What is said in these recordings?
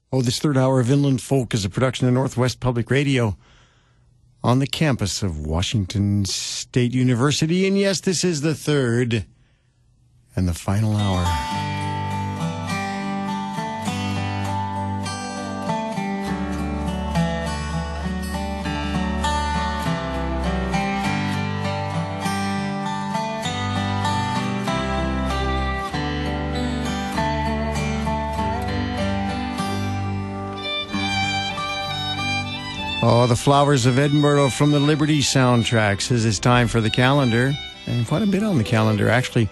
Oh, this third hour of Inland Folk is a production of Northwest Public Radio on the campus of Washington State University. And yes, this is the third and the final hour. Oh, the Flowers of Edinburgh from the Liberty soundtrack says it's time for the calendar. And quite a bit on the calendar, actually.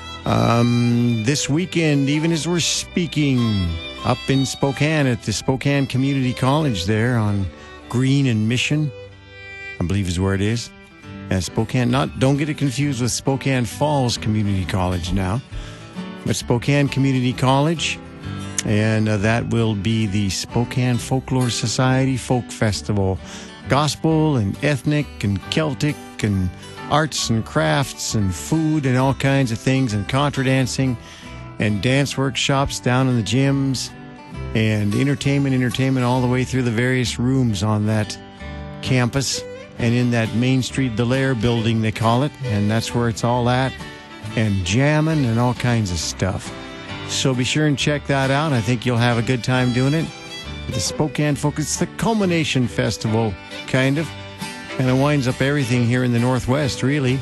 This weekend, even as we're speaking, up in Spokane at the Spokane Community College there on Green and Mission, I believe is where it is. Spokane, don't get it confused with Spokane Falls Community College now, but Spokane Community College. And that will be the Spokane Folklore Society Folk Festival. Gospel and ethnic and Celtic and arts and crafts and food and all kinds of things, and contra dancing and dance workshops down in the gyms, and entertainment all the way through the various rooms on that campus and in that Main Street Delaire building, they call it, and that's where it's all at, and jamming and all kinds of stuff. So be sure and check that out. I think you'll have a good time doing it. The Spokane Folk, it's the culmination festival, kind of. And it winds up everything here in the Northwest, really.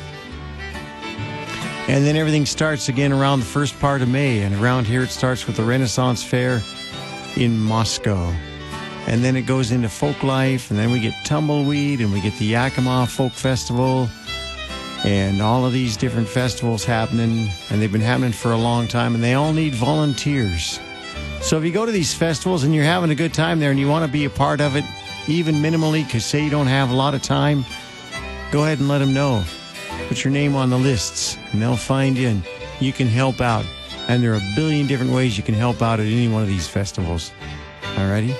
And then everything starts again around the first part of May. And around here it starts with the Renaissance Fair in Moscow. And then it goes into folk life. And then we get Tumbleweed, and we get the Yakima Folk Festival. And all of these different festivals happening, and they've been happening for a long time, and they all need volunteers. So if you go to these festivals and you're having a good time there and you want to be a part of it, even minimally, because say you don't have a lot of time, go ahead and let them know. Put your name on the lists, and they'll find you, and you can help out. And there are a billion different ways you can help out at any one of these festivals. Alrighty?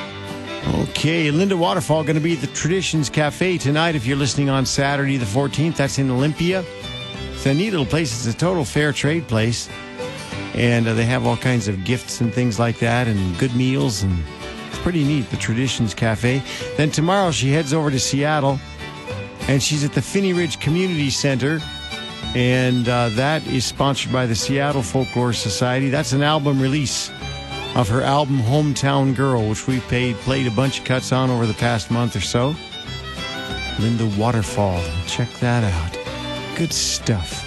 Okay, Linda Waterfall going to be at the Traditions Cafe tonight if you're listening on Saturday the 14th. That's in Olympia. It's a neat little place. It's a total fair trade place. And they have all kinds of gifts and things like that, and good meals, and it's pretty neat, the Traditions Cafe. Then tomorrow she heads over to Seattle, and she's at the Finney Ridge Community Center, and that is sponsored by the Seattle Folklore Society. That's an album release of her album Hometown Girl, which we played a bunch of cuts on over the past month or so. Linda Waterfall. Check that out. Good stuff.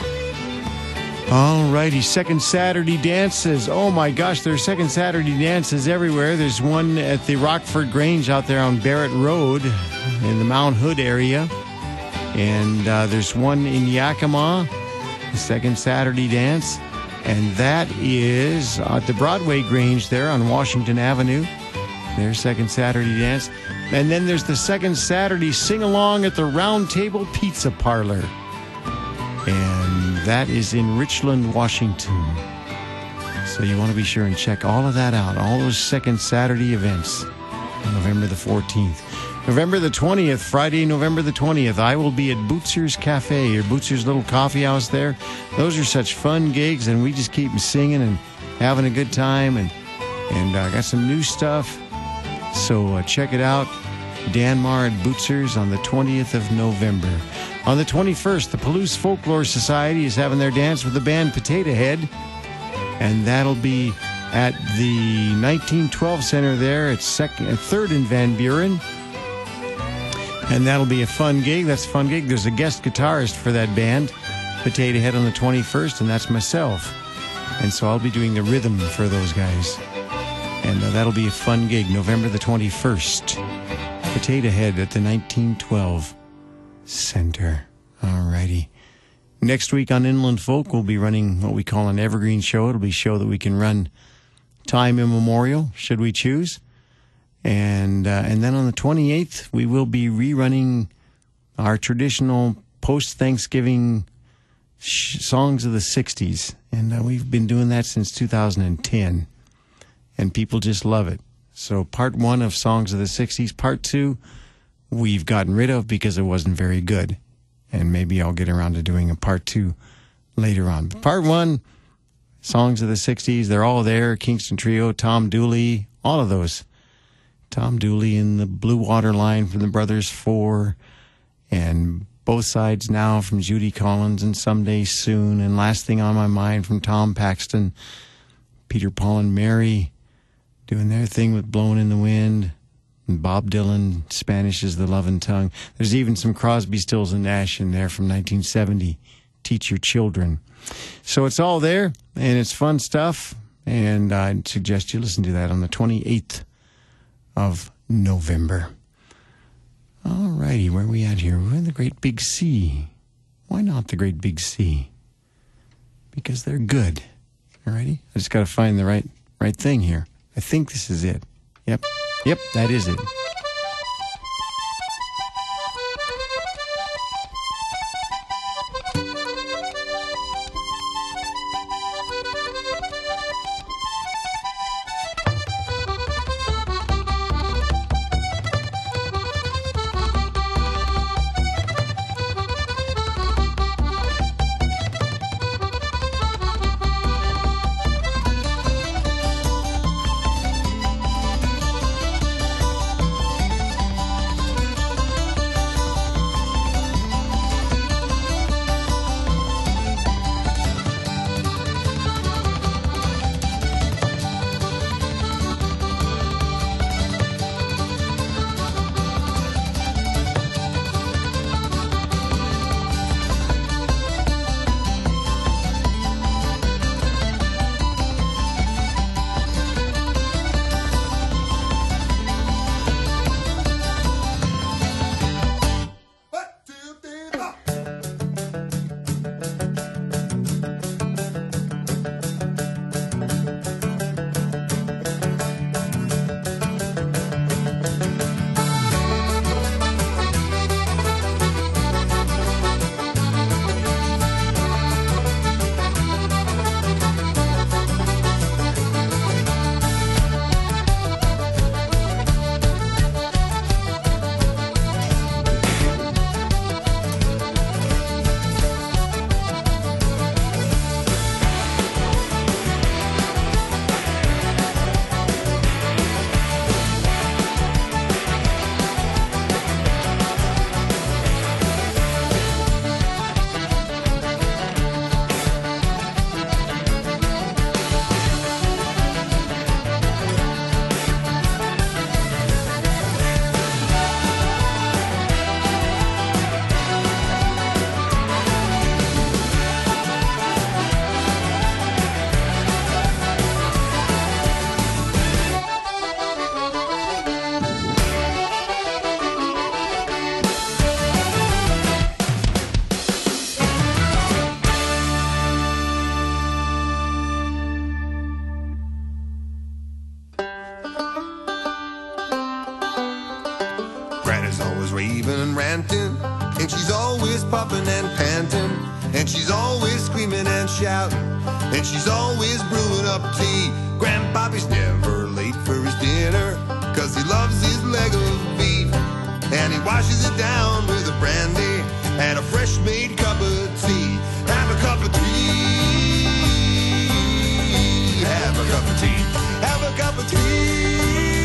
Alrighty, Second Saturday dances. Oh my gosh, there's Second Saturday dances everywhere. There's one at the Rockford Grange out there on Barrett Road in the Mount Hood area. And there's one in Yakima, the Second Saturday dance. And that is at the Broadway Grange there on Washington Avenue. There's Second Saturday dance. And then there's the Second Saturday sing-along at the Round Table Pizza Parlor. And that is in Richland, Washington. So you want to be sure and check all of that out. All those Second Saturday events on November the 14th. November the 20th, Friday, November the 20th, I will be at Bootzer's Cafe, or Bootzer's little coffee house there. Those are such fun gigs, and we just keep singing and having a good time, and got some new stuff. So check it out. Dan Marr at Bootzer's on the 20th of November. On the 21st, the Palouse Folklore Society is having their dance with the band Potato Head, and that'll be at the 1912 Center there at 3rd and Van Buren. And that'll be a fun gig. That's a fun gig. There's a guest guitarist for that band, Potato Head, on the 21st, and that's myself. And so I'll be doing the rhythm for those guys. And that'll be a fun gig, November the 21st. Potato Head at the 1912 Center. Alrighty. Next week on Inland Folk, we'll be running what we call an evergreen show. It'll be a show that we can run time immemorial, should we choose. And then on the 28th, we will be rerunning our traditional post-Thanksgiving songs of the 60s. And we've been doing that since 2010. And people just love it. So part 1 of Songs of the 60s. Part 2, we've gotten rid of because it wasn't very good. And maybe I'll get around to doing a part 2 later on. But part 1, Songs of the 60s, they're all there. Kingston Trio, Tom Dooley, all of those. Tom Dooley and the Blue Water Line from the Brothers Four, and Both Sides Now from Judy Collins, and Someday Soon, and Last Thing on My Mind from Tom Paxton. Peter, Paul, and Mary doing their thing with Blowing in the Wind. And Bob Dylan, Spanish is the Lovin' Tongue. There's even some Crosby, Stills, and Nash in there from 1970, Teach Your Children. So it's all there, and it's fun stuff, and I'd suggest you listen to that on the 28th of November. All righty, where are we at here? We're in the Great Big Sea. Why not the Great Big Sea? Because they're good. All righty? I just got to find the right thing here. I think this is it. Yep, that is it. And she's always popping and panting, and she's always screaming and shouting, and she's always brewing up tea. Grandpappy's never late for his dinner, 'cause he loves his leg of beef, and he washes it down with a brandy and a fresh made cup of tea. Have a cup of tea, have a cup of tea, have a cup of tea,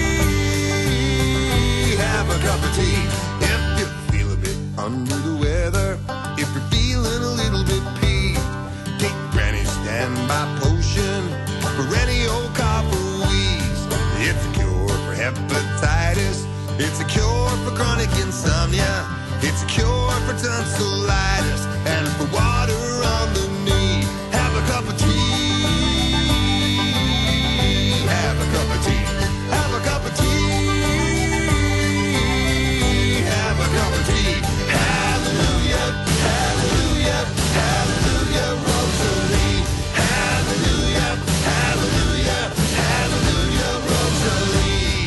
have a cup of tea. If you feel a bit under the weather, if you're feeling a little bit peeved, take Granny's standby potion for any old cough or wheeze. It's a cure for hepatitis, it's a cure for chronic insomnia, it's a cure for tonsillitis and for water on the knee. Have a cup of tea, have a cup of tea, have a cup of tea, have a cup of tea. Hallelujah, hallelujah, hallelujah, Rosalie. Hallelujah, hallelujah, hallelujah, Rosalie.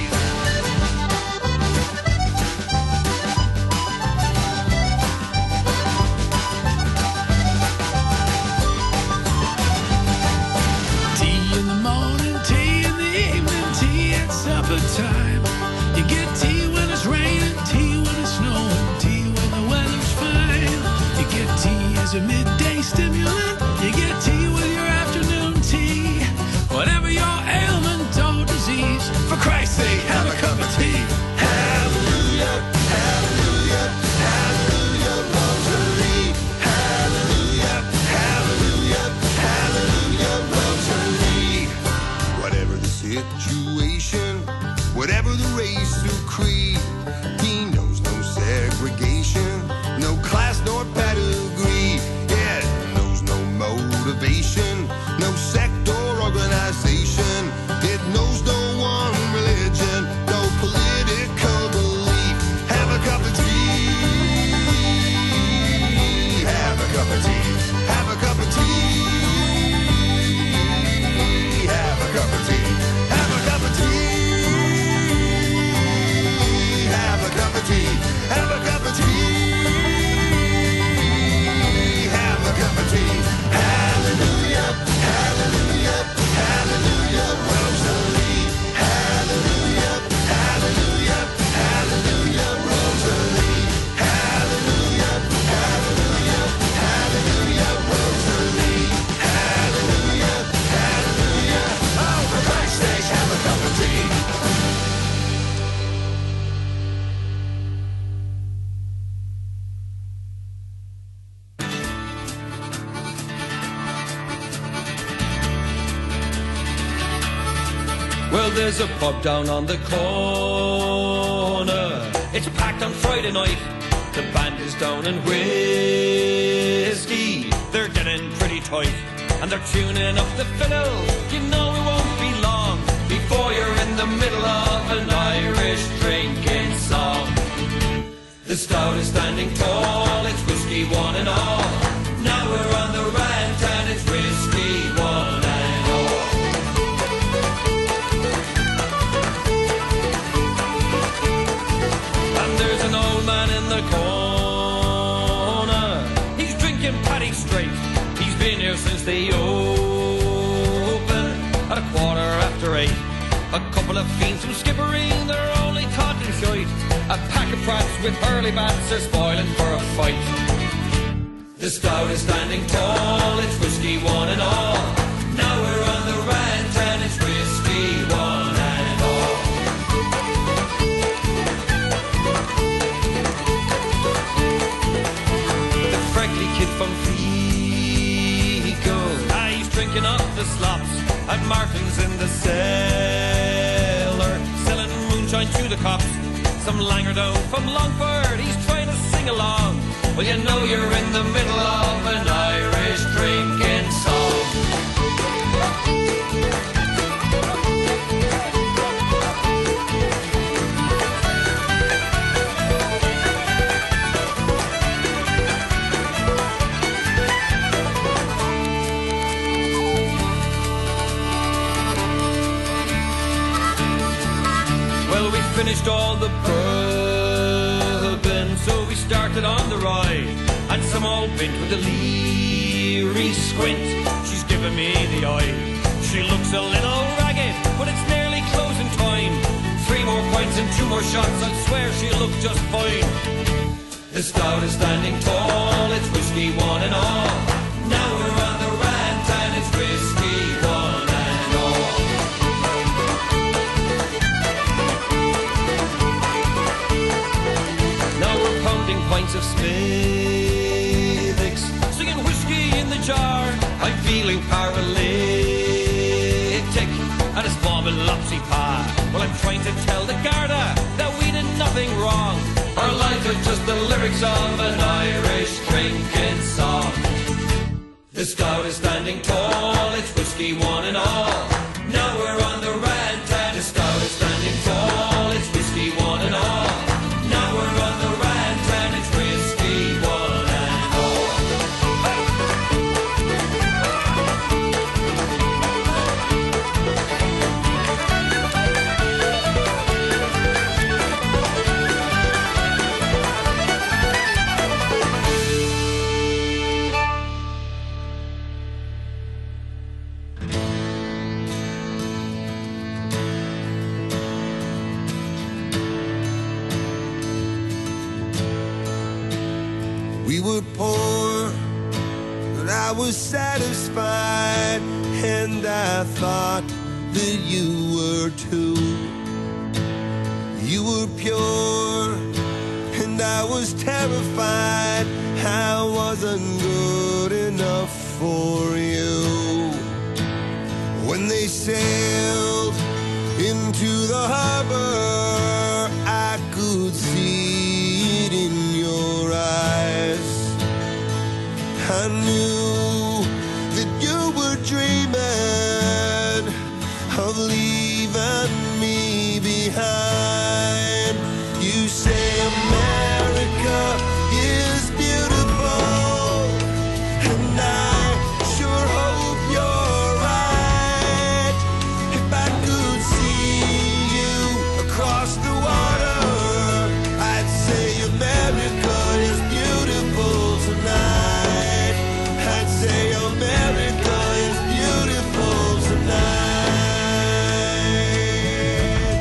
Tea in the morning, tea in the evening, tea at supper time. You get tea when it's raining, tea when it's snowing, tea when the weather's fine. You get tea as a midday stimulant, you get tea with your afternoon tea. Whatever your ailment or disease, for Christ's sake, have a cup of tea. Hallelujah, hallelujah, hallelujah, Rosary. Hallelujah, hallelujah, hallelujah, Rosary. Whatever the situation, whatever the race or creed, he knows no segregation, no class nor pedigree. Yeah, knows no motivation, no sect or organization. It knows no one religion, no political belief. Have a cup of tea. Have a cup of tea. Have a cup of tea. Have a cup of tea. Have a cup of tea. Have a cup of tea. Have a cup of tea. Have a cup of tea. Hallelujah, hallelujah, hallelujah, Rosary. Hallelujah, hallelujah, hallelujah, Rosary. Hallelujah, hallelujah, hallelujah, Rosary. Hallelujah, hallelujah. Oh, for Christ's sake, have a cup of tea. Well, there's a pub down on the corner. It's packed on Friday night. The band is down in whiskey. They're getting pretty tight, and they're tuning up the fiddle. You know it won't be long before you're in the middle of an Irish drinking song. The stout is standing tall. It's whiskey one and all. Now we're on the rant, and it's whiskey one and all. There's an old man in the corner. He's drinking Paddy straight. He's been here since they opened at 8:15. A couple of fiends from Skibbereen, they're only talking shite. A pack of brats with hurley bats are spoiling for a fight. The stout is standing tall. It's whiskey one and all. Now we're on the rant, and it's whiskey one and all. Kid from Vigo, he's drinking up the slops at Martin's in the cellar, selling moonshine to the cops. Some langer down from Longford, he's trying to sing along. Well, you know you're in the middle of an Irish drinking song. Finished all the bourbon, so we started on the ride. And some old bint with a leery squint, she's giving me the eye. She looks a little ragged, but it's nearly closing time. 3 more pints and 2 more shots, I swear she'll look just fine. The stout is standing tall, it's whiskey one and all. Now we're on the rant, and it's whiskey one and all. Pints of Smithwick's, singing whiskey in the jar. I'm feeling paralytic, and it's bombing lopsy pie. Well, I'm trying to tell the Garda that we did nothing wrong. Our lives are just the lyrics of an Irish drinking song. The stout is standing tall, it's whiskey one and all. Now we're on the rant, and the stout is standing tall, it's whiskey one and all. Now we're on the rant, and it's whiskey one and all. We were poor, but I was satisfied, and I thought that you were too. were pure, and I was terrified. I wasn't good enough for you. When they sailed into the harbor, I could see it in your eyes. I knew that you were dreaming of leaving me behind. You say America is beautiful, and I sure hope you're right. If I could see you across the water, I'd say America is beautiful tonight. I'd say America is beautiful tonight.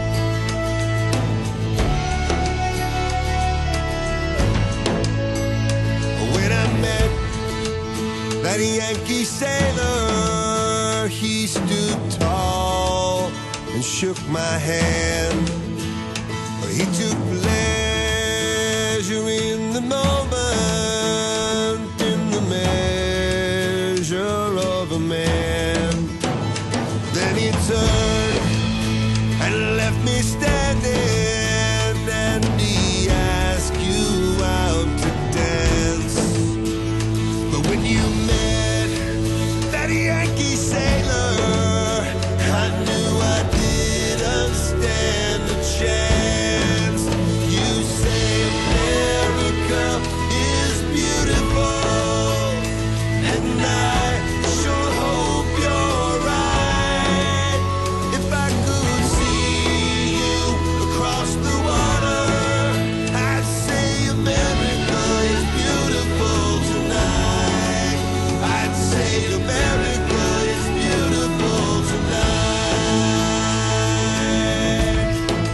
When I met that Yankee sailor, he stood tall and shook my hand. He took pleasure in the moment, in the measure of a man. Then he turned and left me standing, and he asked you out to dance. But when you met that Yankee sailor, I knew I didn't stand a chance. You say America is beautiful, and I sure hope you're right. If I could see you across the water, I'd say America is beautiful tonight. I'd say America is beautiful tonight.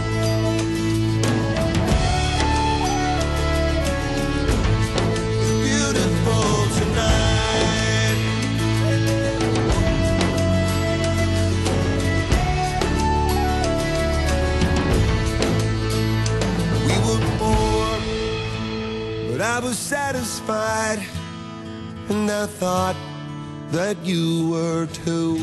Beautiful tonight. We were poor, but I was satisfied, and I thought that you were too.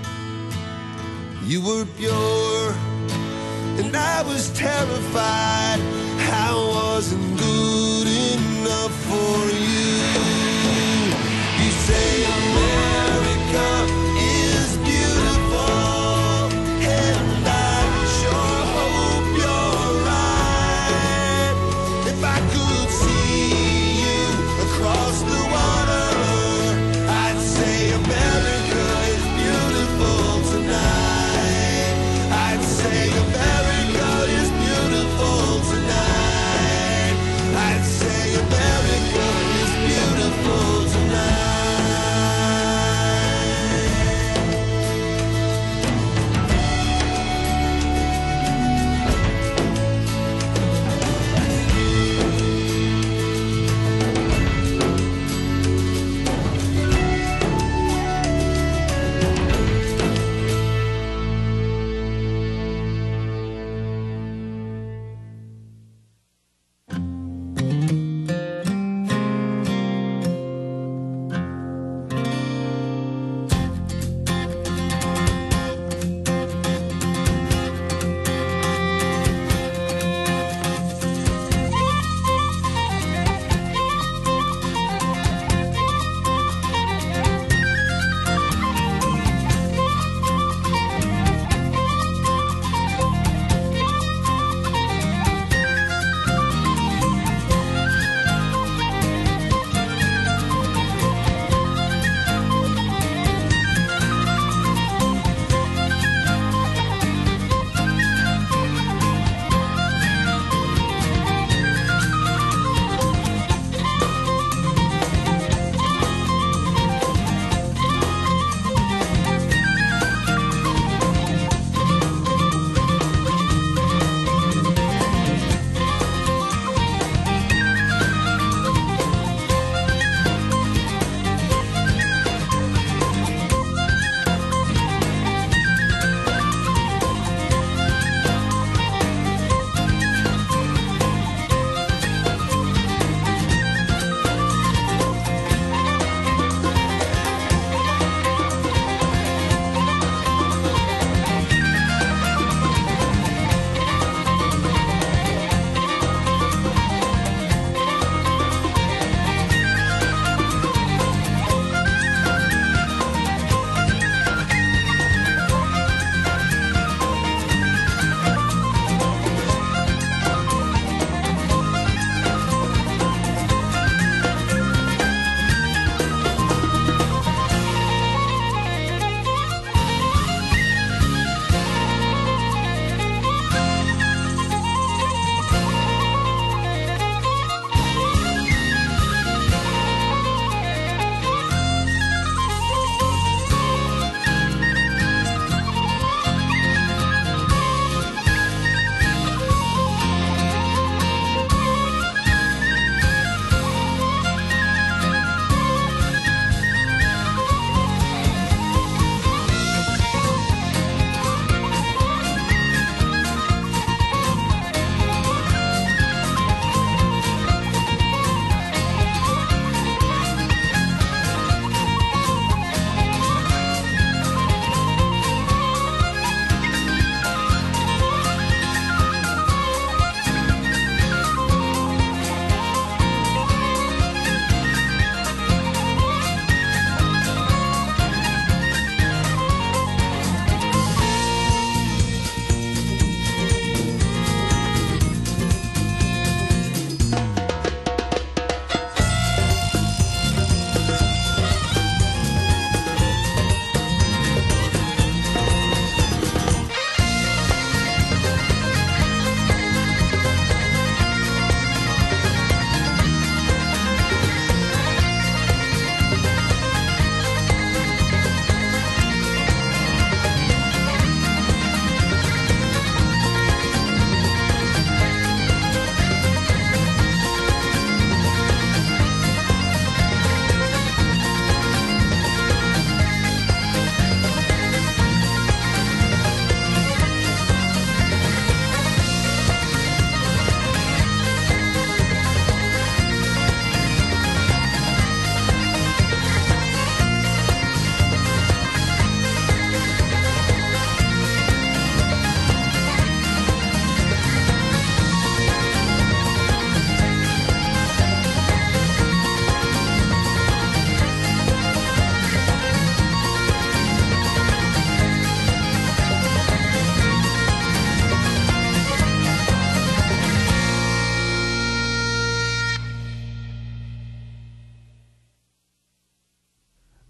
You were pure, and I was terrified. I wasn't good enough for you. You say America is beautiful, and I sure hope you're right. If I could see you across the water, I'd say America is beautiful tonight. I'd say America is beautiful tonight. I'd say America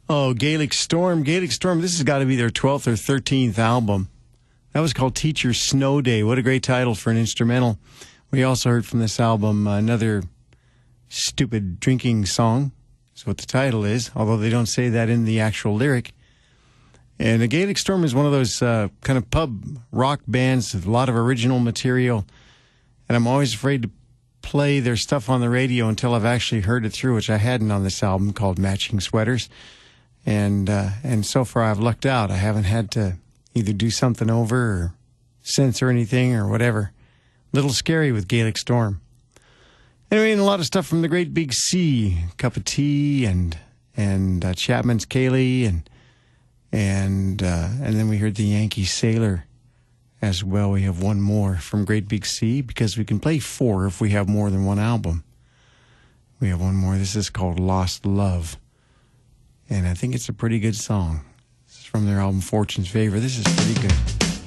Oh, Gaelic Storm. Gaelic Storm, this has got to be their 12th or 13th album. That was called Teacher's Snow Day. What a great title for an instrumental. We also heard from this album another stupid drinking song. That's what the title is, although they don't say that in the actual lyric. And the Gaelic Storm is one of those kind of pub rock bands with a lot of original material. And I'm always afraid to play their stuff on the radio until I've actually heard it through, which I hadn't on this album called Matching Sweaters. And so far I've lucked out. I haven't had to either do something over or censor anything or whatever. Little scary with Gaelic Storm. Anyway, and a lot of stuff from the Great Big Sea, Cup of Tea and Chapman's Kaylee and then we heard the Yankee Sailor as well. We have one more from Great Big Sea because we can play 4 if we have more than one album. We have one more. This is called Lost Love. And I think it's a pretty good song. This is from their album Fortune's Favor. This is pretty good.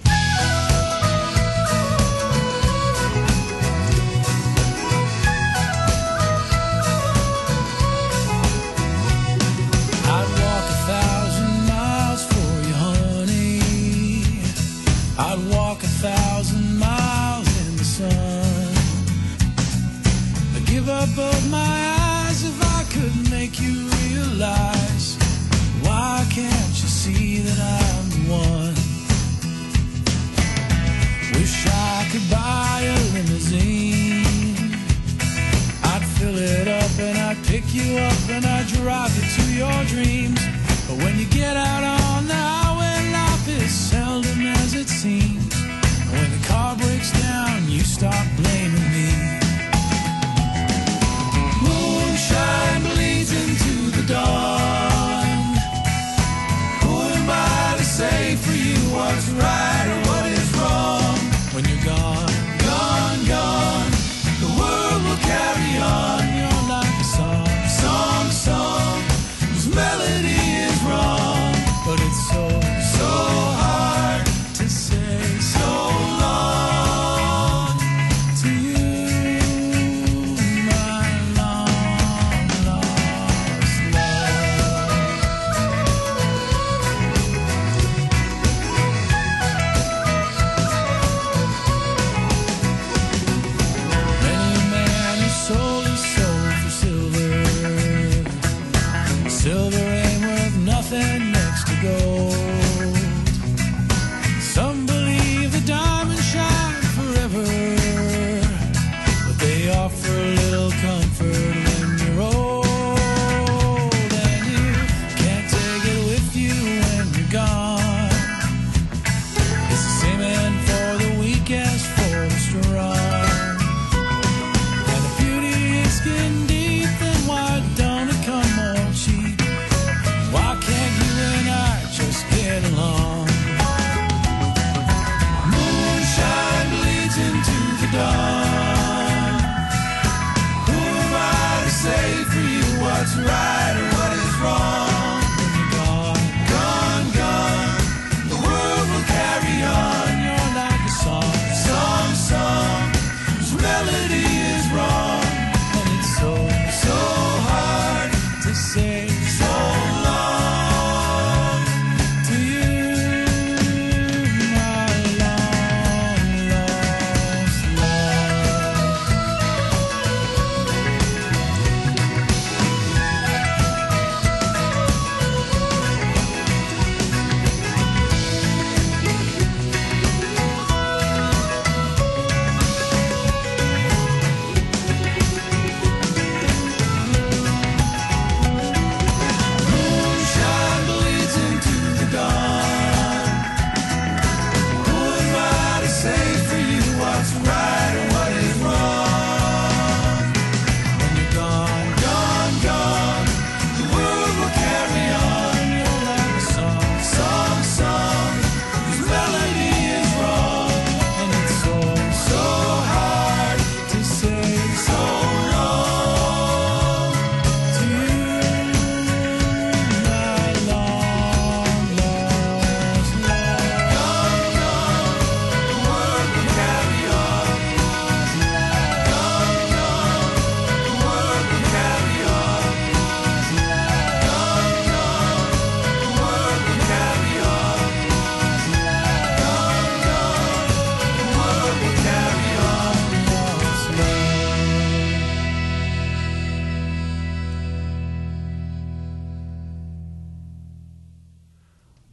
I'd walk 1,000 miles for you, honey. I'd walk 1,000 miles in the sun. I'd give up both my eyes if I could make you realize. Why can't you see that I'm the one? Wish I could buy a limousine. I'd fill it up and I'd pick you up and I'd drive you to your dreams. But when you get out on the highway, life is seldom as it seems. And when the car breaks down, you start blaming me. Moonshine bleeds into the dawn. Who am I to say for you what's right or what is wrong? When you're gone, gone, gone, the world will carry on. You're like a song, song, song, whose melody is wrong.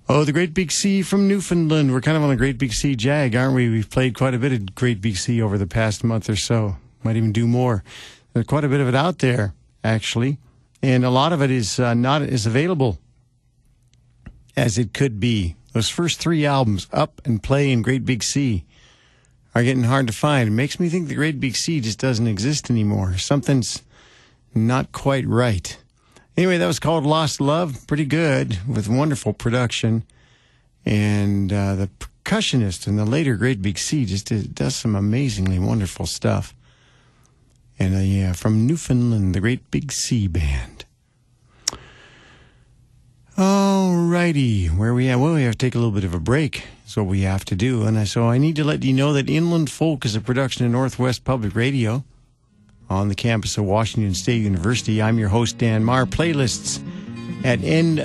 Oh, the Great Big Sea from Newfoundland. We're kind of on a Great Big Sea jag, aren't we? We've played quite a bit of Great Big Sea over the past month or so. Might even do more. There's quite a bit of it out there, actually. And a lot of it is not as available as it could be. Those first 3 albums, Up and Play and Great Big Sea, are getting hard to find. It makes me think the Great Big Sea just doesn't exist anymore. Something's not quite right. Anyway, that was called Lost Love. Pretty good, with wonderful production. And the percussionist in the later Great Big Sea just does some amazingly wonderful stuff. And yeah, from Newfoundland, the Great Big Sea Band. All righty, where we at? Well, we have to take a little bit of a break. That's what we have to do. And so I need to let you know that Inland Folk is a production of Northwest Public Radio on the campus of Washington State University. I'm your host, Dan Marr. Playlists at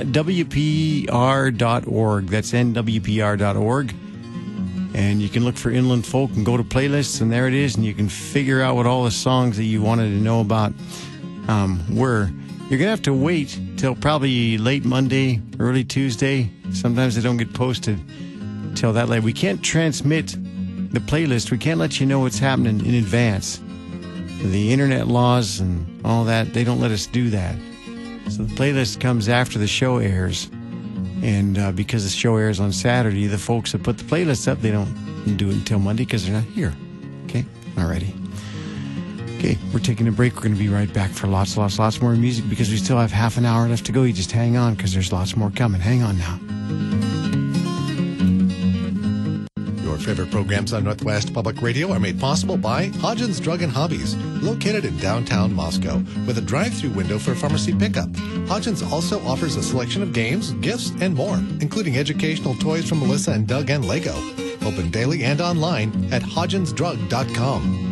nwpr.org. That's nwpr.org. And you can look for Inland Folk and go to playlists, and there it is, and you can figure out what all the songs that you wanted to know about were. You're going to have to wait till probably late Monday, early Tuesday. Sometimes they don't get posted till that late. We can't transmit the playlist. We can't let you know what's happening in advance. The internet laws and all that, they don't let us do that. So the playlist comes after the show airs. And because the show airs on Saturday, the folks that put the playlist up, they don't do it until Monday because they're not here. Okay? Alrighty. Okay, we're taking a break. We're going to be right back for lots more music because we still have half an hour left to go. You just hang on because there's lots more coming. Hang on now. Your favorite programs on Northwest Public Radio are made possible by Hodgins Drug and Hobbies, located in downtown Moscow, with a drive-through window for pharmacy pickup. Hodgins also offers a selection of games, gifts, and more, including educational toys from Melissa and Doug and Lego. Open daily and online at hodginsdrug.com.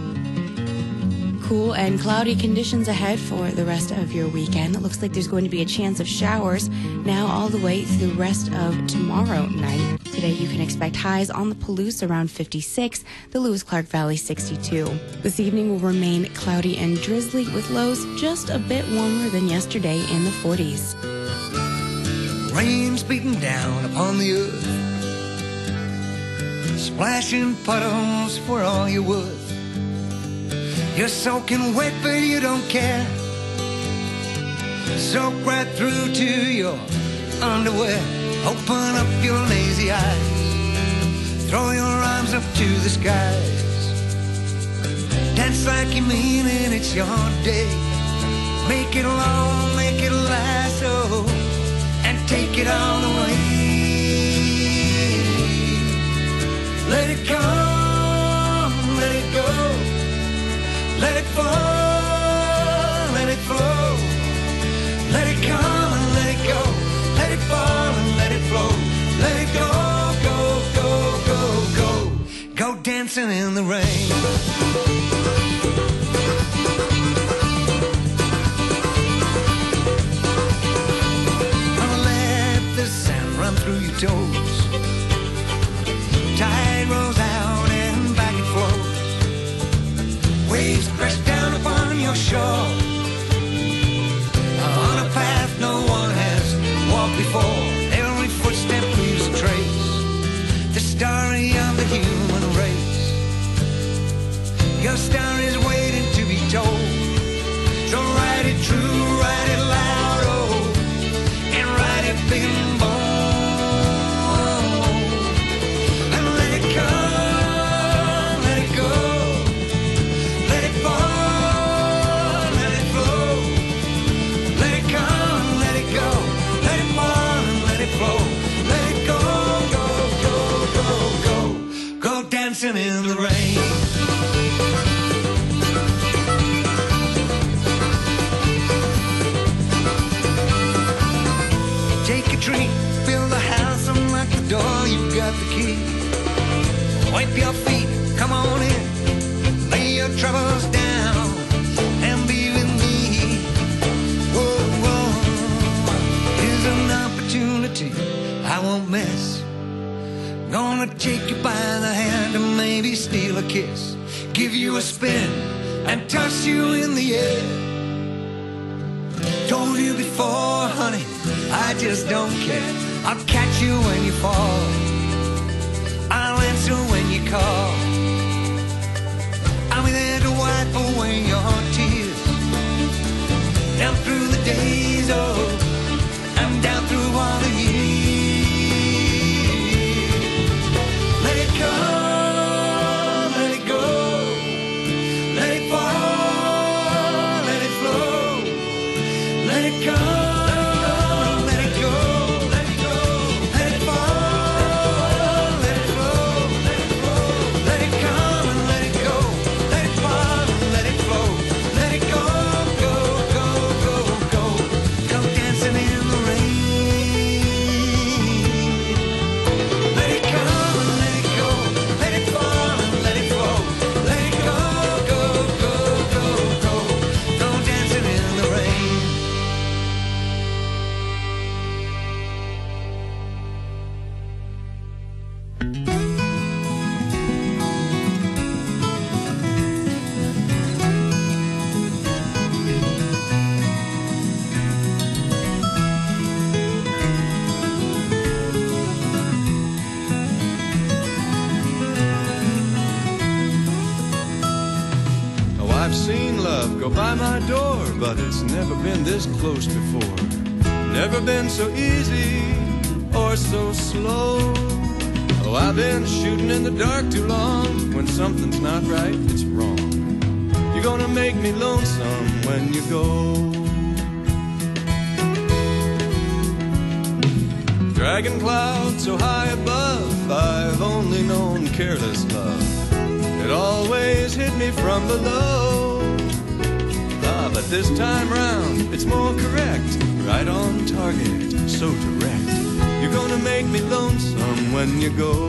Cool and cloudy conditions ahead for the rest of your weekend. It looks like there's going to be a chance of showers now all the way through the rest of tomorrow night. Today you can expect highs on the Palouse around 56, the Lewis-Clark Valley 62. This evening will remain cloudy and drizzly with lows just a bit warmer than yesterday in the 40s. Rain's beating down upon the earth, splashing puddles for all you're worth. You're soaking wet, but you don't care. Soak right through to your underwear. Open up your lazy eyes. Throw your arms up to the skies. Dance like you mean it, it's your day. Make it long, make it last, oh, and take it all away. Let it come, let it go. Let it fall, let it flow. Let it come and let it go. Let it fall and let it flow. Let it go, go, go, go, go. Go dancing in the rain. I'll let the sand run through your toes. Tide rolls out and back it flows. Waves crash down upon your shore, on a path no one has walked before. Every footstep leaves a trace, the story of the human race. Your story is waiting to be told. So write it true, write it loud, oh, and write it big and bold. And let it come, let it go. Dancing in the rain. Take a drink, build a house, unlock the door, you've got the key. Wipe your feet, come on in, lay your troubles down, and be with me. Whoa, whoa, here's an opportunity I won't miss. Gonna take you by the hand and maybe steal a kiss. Give you a spin and toss you in the air. Told you before, honey, I just don't care. I'll catch you when you fall. I'll answer when you call. I'll be there to wipe away your tears. Down through the days, oh, I'm down through all the years. Let it come, let it go, let it fall, let it flow, let it come. I've seen love go by my door, but it's never been this close before. Never been so easy or so slow. Oh, I've been shooting in the dark too long. When something's not right, it's wrong. You're gonna make me lonesome when you go. Dragging clouds so high above, I've only known careless love. It always hit me from below. Ah, but this time round, it's more correct. Right on target, so direct. You're gonna make me lonesome when you go.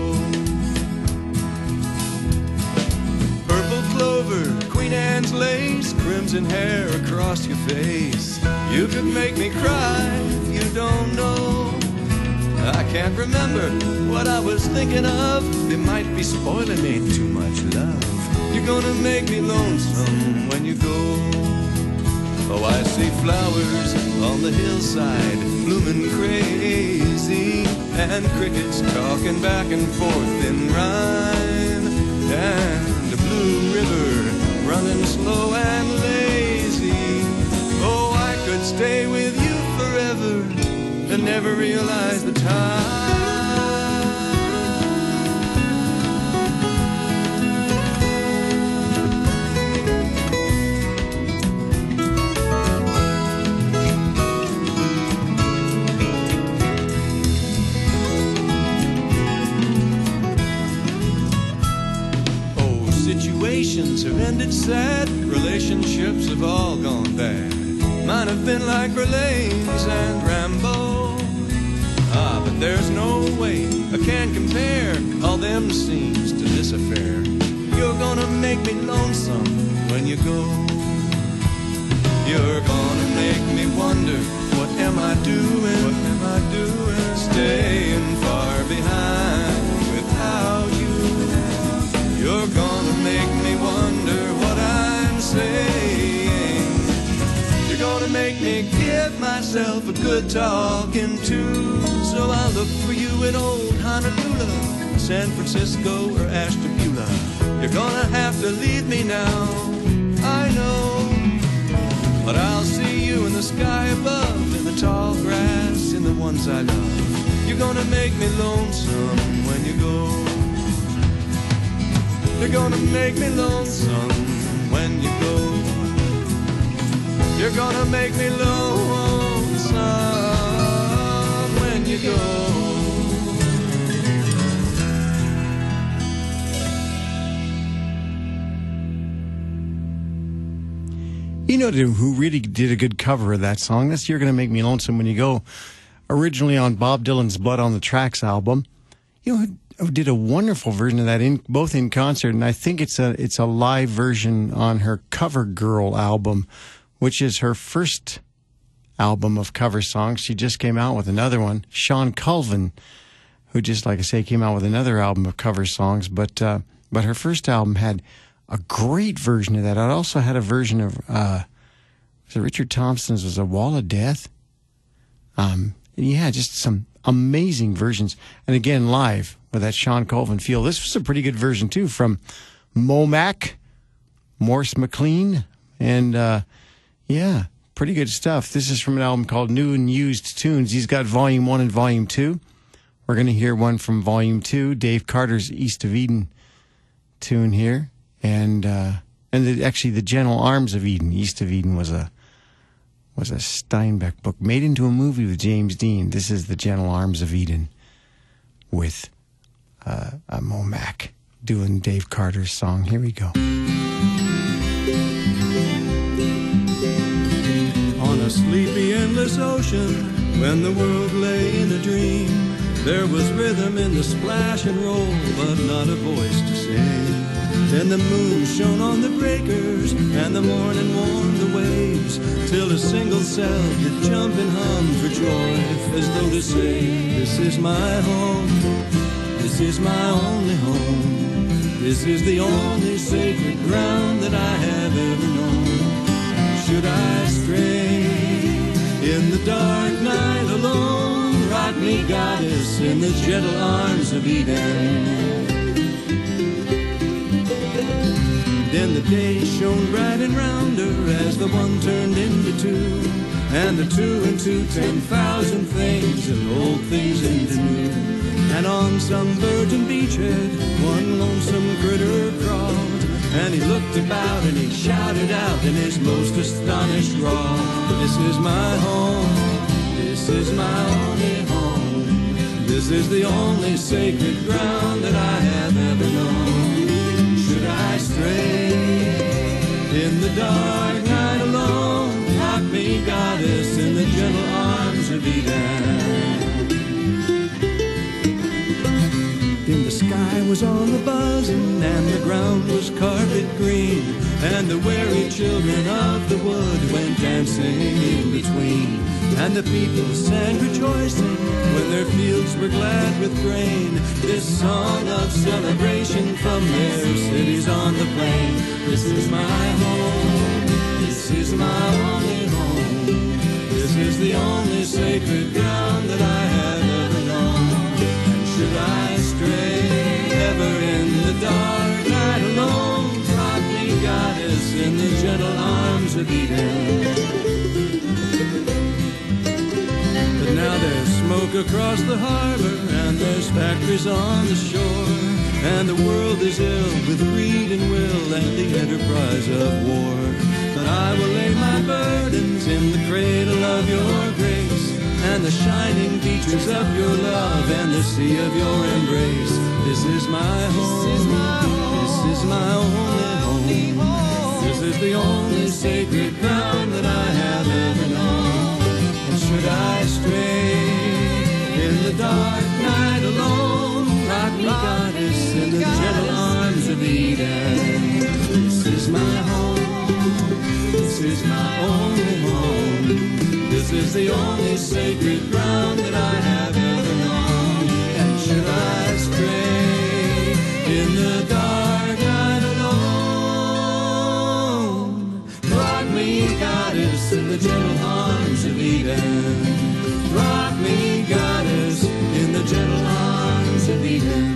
Purple clover, Queen Anne's lace, crimson hair across your face. You could make me cry, you don't know. I can't remember what I was thinking of. They might be spoiling me too much love. You're gonna make me lonesome when you go. Oh, I see flowers on the hillside blooming crazy, and crickets talking back and forth in rhyme, and a blue river running slow and lazy. Oh, I could stay with you forever and never realize the time. Oh, situations have ended sad, relationships have all gone bad. Mine have been like Verlaine's and Rambo. Ah, but there's no way I can compare all them scenes to this affair. You're gonna make me lonesome when you go. You're gonna make me wonder, what am I doing? What am I doing? Staying far behind without you. You're gonna make me wonder what I'm saying. You're gonna make me give myself a good talking to. So I'll look for you in old Honolulu, San Francisco, or Ashtabula. You're gonna have to leave me now, I know. But I'll see you in the sky above, in the tall grass, in the ones I love. You're gonna make me lonesome when you go. You're gonna make me lonesome when you go. You're gonna make me lonesome when you go. You know who really did a good cover of that song? That's You're Gonna Make Me Lonesome When You Go, originally on Bob Dylan's Blood on the Tracks album. You know, who did a wonderful version of that, both in concert, and I think it's a live version on her Cover Girl album, which is her first album of cover songs. She just came out with another one. Sean Colvin, who just, like I say, came out with another album of cover songs, but her first album had a great version of that. It also had a version of Richard Thompson's was A Wall of Death. yeah, just some amazing versions. And again, live with that Sean Colvin feel. This was a pretty good version, too, from Momac, Morse McLean, and yeah, pretty good stuff. This is from an album called New and Used Tunes. He's got Volume 1 and Volume 2. We're going to hear one from Volume 2, Dave Carter's East of Eden tune here. And actually, The Gentle Arms of Eden. East of Eden was a Steinbeck book made into a movie with James Dean. This is The Gentle Arms of Eden with a Momac doing Dave Carter's song. Here we go. On a sleepy, endless ocean, when the world lay in a dream, there was rhythm in the splash and roll, but not a voice to sing. Then the moon shone on the breakers, and the morning warmed the waves, till a single cell did jump and hum for joy, as though to say, this is my home, this is my only home, this is the only sacred ground that I have ever known. Should I stray in the dark night alone, rock me, goddess, in the gentle arms of Eden. Then the day shone bright and rounder as the one turned into two, and the two into 10,000 things, and old things into new. And on some virgin beachhead, one lonesome critter crawled, and he looked about and he shouted out in his most astonished drawl, this is my home, this is my only home, this is the only sacred ground that I have ever known. Should I stray in the dark night alone, rock me, goddess, in the gentle arms of Eden. Then the sky was on the buzzing, and the ground was carpet green, and the weary children of the wood went dancing in between. And the people sang rejoicing when their fields were glad with grain, this song of celebration from their cities on the plain. This is my home, this is my only home, this is the only sacred ground that I have ever known. And should I stray ever in the dark night alone, rock me, goddess, in the gentle arms of Eden. But now there's smoke across the harbor, and there's factories on the shore, and the world is ill with greed and will and the enterprise of war. But I will lay my burdens in the cradle of your grace, and the shining beaches of your love, and the sea of your embrace. This is my home, this is my only home, this is the only sacred ground that I have ever known. And should I stray in the dark night alone, rock me, goddess, in the gentle arms of Eden. This is my home, this is my only home, this is the only sacred ground that I have ever known. And should I stray in the dark night alone, rock me, goddess, in the gentle arms of Eden. Rock me, goddess, in the gentle arms of Eden.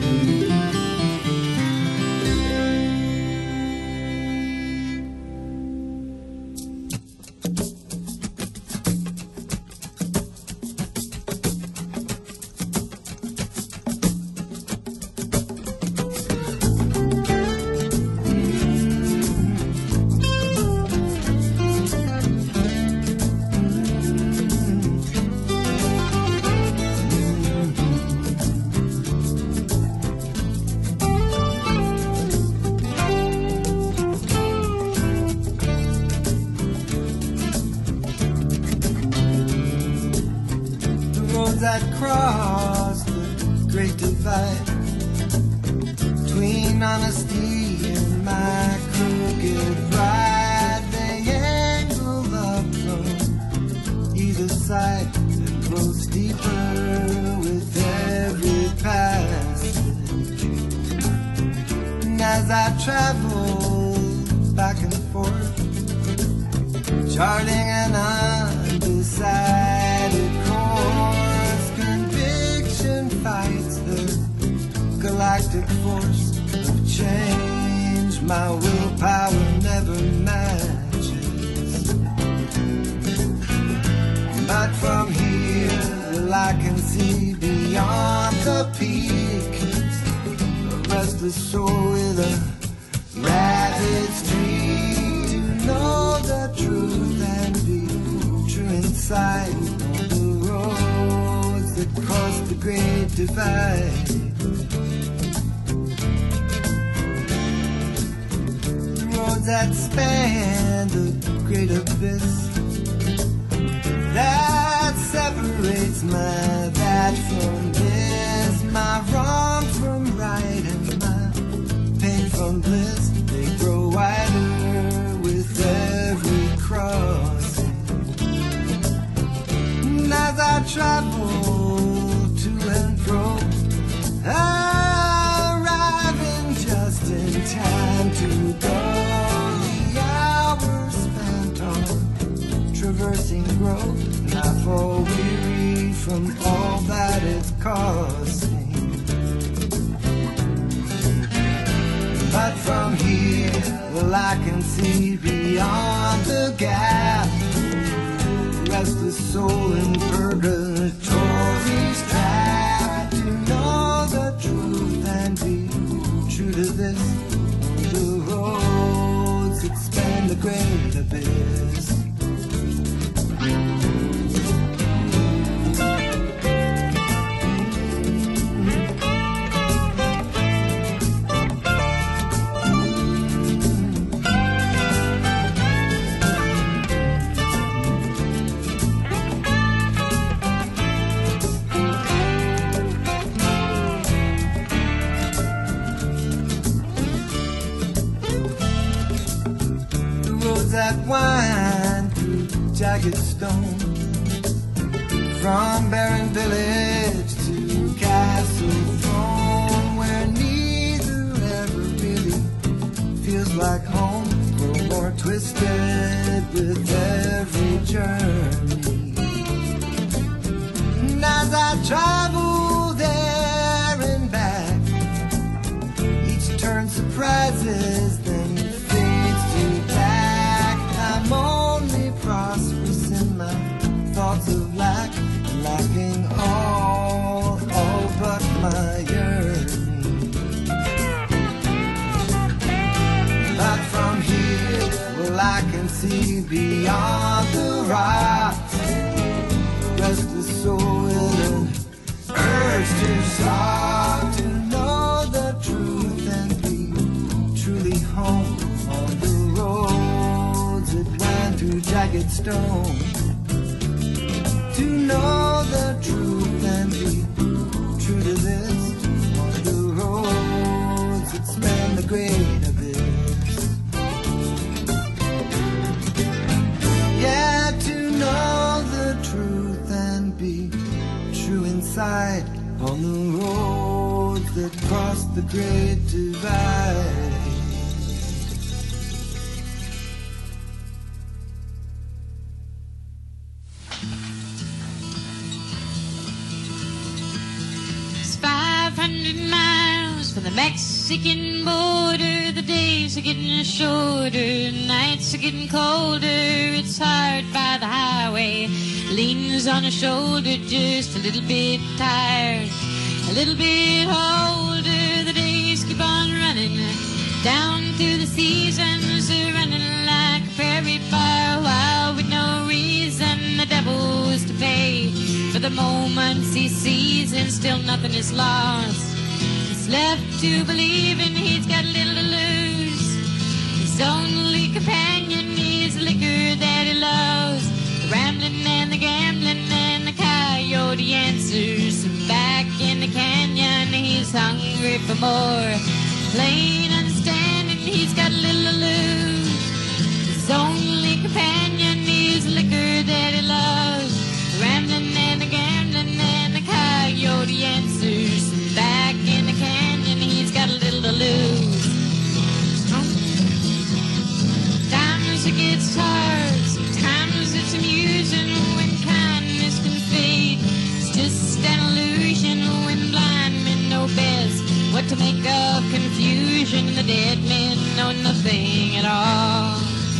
That cross the great divide between honesty and my crooked pride. They angle up from either side and grows deeper with every passage. And as I travel back and forth, charting an undecided course, galactic force of change my willpower never matches. But from here, well, I can see beyond the peak, a restless soul with a rabbit streak. To know the truth and be true inside on the roads that cross the great divide. The roads that span the great abyss that separates my that from this, my wrong from right, and my pain from bliss. They grow wider with every crossing. And as I travel to and fro, arriving just in time to go. The hours spent on traversing growth, and I fall weary from all that it's causing. But from here, well, I can see beyond the gap, restless soul in purgatory's trap. To know the truth and be true to this, the roads that span the great abyss. That wind through jagged stone, from barren village to castle throne, where neither ever really feels like home, grow more twisted with every journey. And as I travel there and back, each turn surprises, then fades to black. I'm only prosperous in my thoughts of lack, lacking all but my yearning. But from here, well, I can see beyond the rocks, restless soul with an urge to start to know the truth and be truly home on the roads that wind through jagged stone. To know the truth and be true to this, on the roads that span the great abyss. Yeah, to know the truth and be true inside, on the roads that cross the great divide. From the Mexican border, the days are getting shorter, nights are getting colder. It's hard by the highway, leans on a shoulder, just a little bit tired, a little bit older. The days keep on running, down through the seasons, running like a prairie fire, wild with no reason. The devil is to pay for the moments he sees, and still nothing is lost. Left to believe, and he's got a little to lose. His only companion is the liquor that he loves, the rambling and the gambling and the coyote answers. Back in the canyon, he's hungry for more. Plain understanding, he's got a little to lose. His only companion is the liquor that he loves, the rambling and the gambling and the coyote answers. Back in the canyon, he's got a little to lose. Sometimes it gets hard, sometimes it's amusing when kindness can fade. It's just an illusion when blind men know best what the dead men know nothing at all.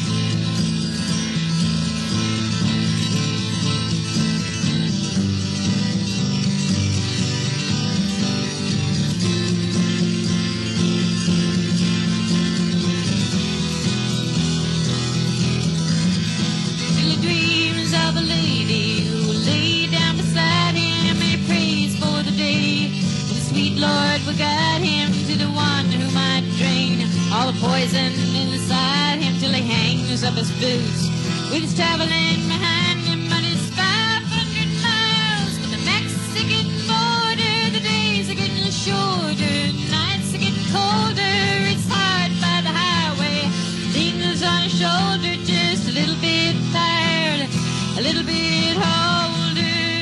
Till he dreams of a lady who lay down beside him, and he prays for the day when the sweet Lord will guide him to the one who might drain all the poison inside him till he hangs up his boots with his traveling behind him. But it's 500 miles to the Mexican border. The days are getting shorter, nights are getting colder. It's hard by the highway, leans on his shoulder, just a little bit tired, a little bit older.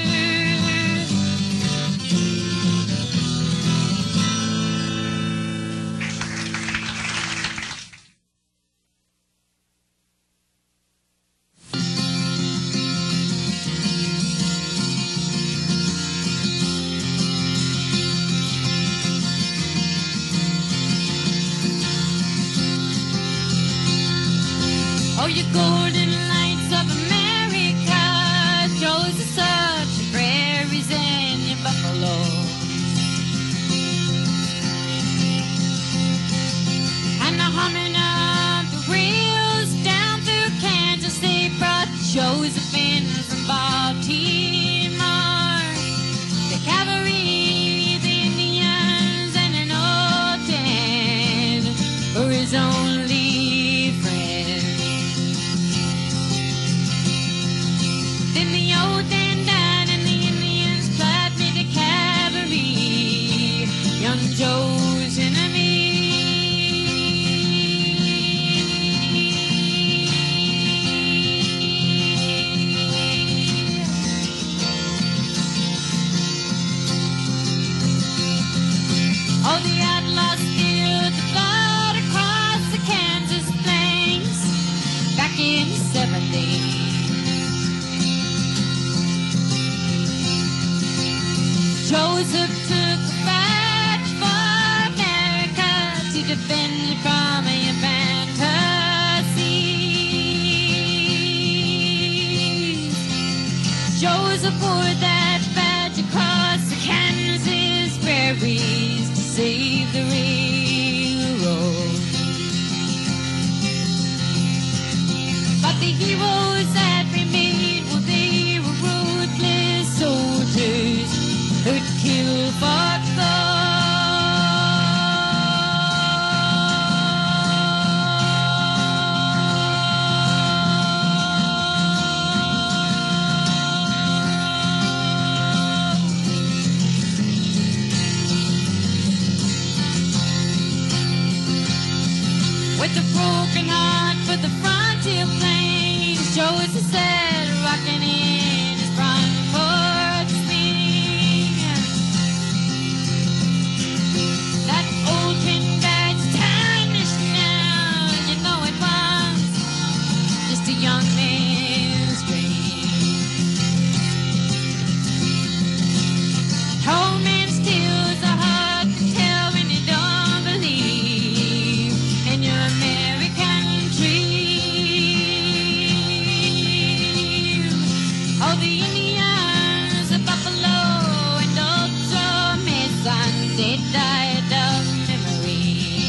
Oh, you golden lights of America, Joe's are such a prairies and your buffalo. And the humming of the rails down through Kansas, they brought Joseph in from Baltimore. The cavalry, the Indians, and an old dad were his only friend. Then the old man died and the Indians plied me the cavalry, young Joe's enemy. Oh, the outlaws spilled the blood across the Kansas plains back in the 70s. Joseph took the fight for America to defend it from your fantasies. Joseph poured that badge across the Kansas prairies to save the railroad. But the heroes that remained, well, they were ruthless soldiers who'd kill for with a broken heart for the frontier plains, Joseph said, rocking in his front porch swing. That old tin badge timeless now, you know it was just a young man's dream. Old man steals a heart to tell when you don't believe in your American dream. Oh, the Indians, the buffalo, and old Joe Mason, they died of memory.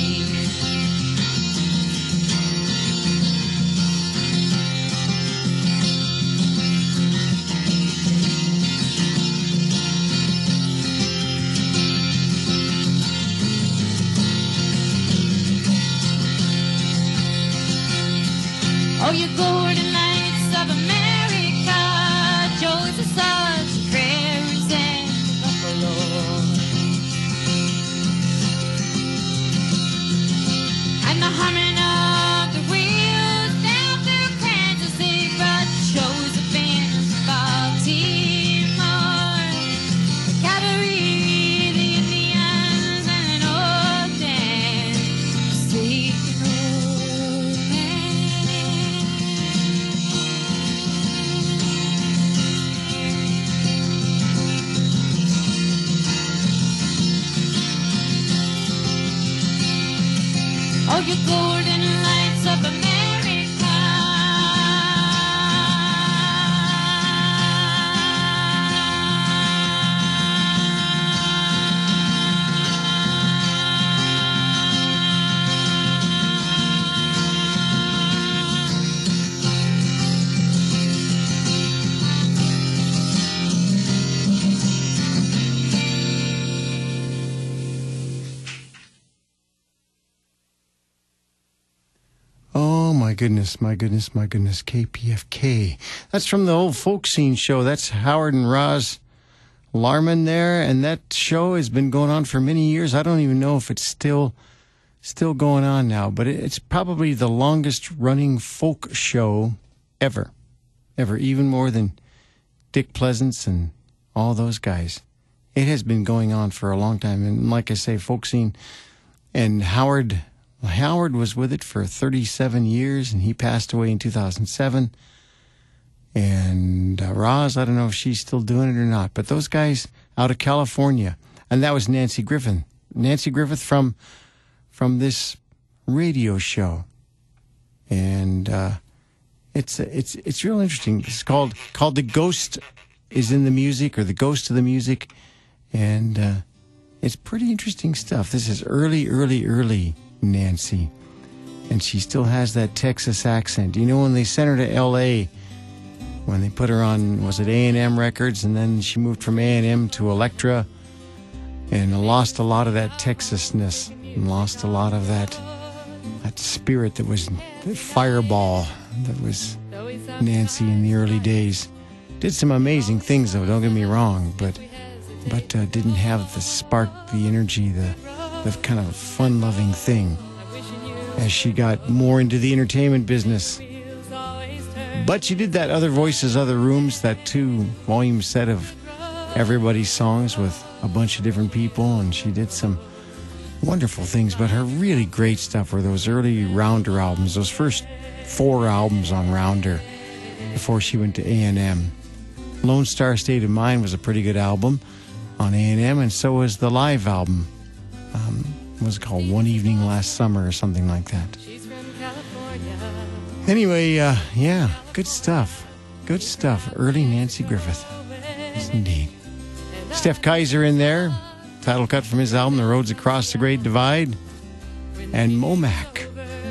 Oh, you golden lights of America, Joe's are such prairies and buffalo. And the humming of the wheels down through Kansas, they brought Joseph in from Baltimore. The cavalry, the Indians, and an old dad saved an old man. of America. Oh, my goodness, my goodness, my goodness. KPFK. That's from the old folk scene show. That's Howard and Roz Larman there. And that show has been going on for many years. I don't even know if it's still going on now. But it's probably the longest running folk show ever. Ever. Even more than Dick Pleasance and all those guys. It has been going on for a long time. And like I say, folk scene. And Howard was with it for 37 years, and he passed away in 2007. And Roz, I don't know if she's still doing it or not, but those guys out of California, and that was Nancy Griffith. Nancy Griffith from this radio show, and it's real interesting. It's called The Ghost is in the Music, or The Ghost of the Music, and it's pretty interesting stuff. This is early Nancy, and she still has that Texas accent. You know, when they sent her to L.A., when they put her on, was it A&M Records, and then she moved from A&M to Elektra, and lost a lot of that Texasness, and lost a lot of that spirit that was that fireball that was Nancy in the early days. Did some amazing things, though, don't get me wrong, but didn't have the spark, the energy, the kind of fun-loving thing as she got more into the entertainment business. But she did that Other Voices, Other Rooms, that 2-volume set of everybody's songs with a bunch of different people, and she did some wonderful things. But her really great stuff were those early Rounder albums, those first 4 albums on Rounder before she went to A&M. Lone Star State of Mind was a pretty good album on A&M, and so was the live album. What was it called? One Evening Last Summer or something like that. Anyway, yeah, good stuff. Good stuff. Early Nancy Griffith. Yes, indeed. Steph Kaiser in there. Title cut from his album, The Roads Across the Great Divide. And Momac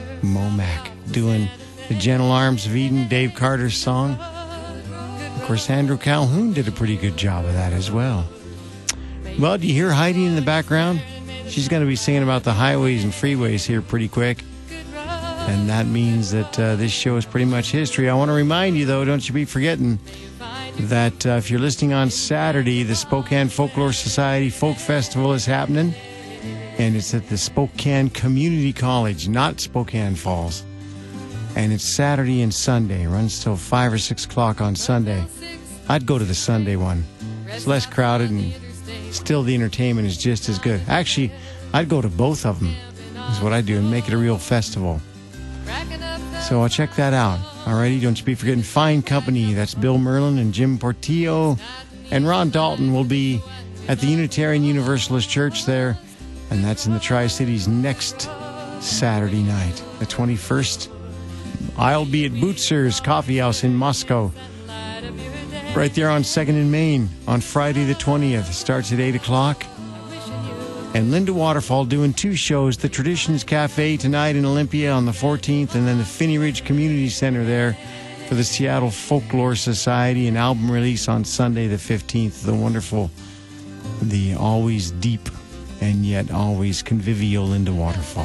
doing The Gentle Arms of Eden, Dave Carter's song. Of course, Andrew Calhoun did a pretty good job of that as well. Well, do you hear Heidi in the background? She's going to be singing about the highways and freeways here pretty quick. And that means that this show is pretty much history. I want to remind you, though, don't you be forgetting that if you're listening on Saturday, the Spokane Folklore Society Folk Festival is happening. And it's at the Spokane Community College, not Spokane Falls. And it's Saturday and Sunday. It runs till 5 or 6 o'clock on Sunday. I'd go to the Sunday one. It's less crowded and still the entertainment is just as good. Actually, I'd go to both of them, is what I do, and make it a real festival. So I'll check that out. Alrighty, don't you be forgetting Fine Company. That's Bill Merlin and Jim Portillo. And Ron Dalton will be at the Unitarian Universalist Church there. And that's in the Tri-Cities next Saturday night, the 21st. I'll be at Bootzer's Coffee House in Moscow, right there on 2nd and Main on Friday the 20th. It starts at 8 o'clock. And Linda Waterfall doing 2 shows, the Traditions Cafe tonight in Olympia on the 14th, and then the Finney Ridge Community Center there for the Seattle Folklore Society, an album release on Sunday the 15th. The wonderful, the always deep and yet always convivial Linda Waterfall.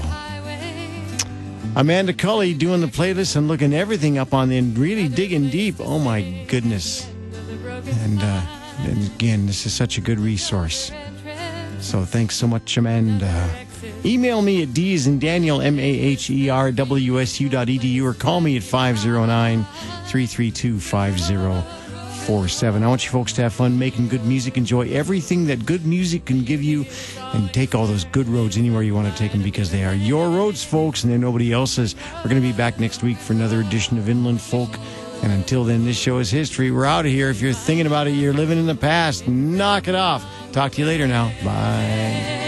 Amanda Cully doing the playlist and looking everything up on the end, really digging deep. Oh my goodness. And again, this is such a good resource. So thanks so much, Amanda. Email me at DasInDaniel, MAHERWSU.edu, or call me at 509-332-5047. I want you folks to have fun making good music. Enjoy everything that good music can give you, and take all those good roads anywhere you want to take them, because they are your roads, folks, and they're nobody else's. We're going to be back next week for another edition of Inland Folk. And until then, this show is history. We're out of here. If you're thinking about it, you're living in the past. Knock it off. Talk to you later now. Bye.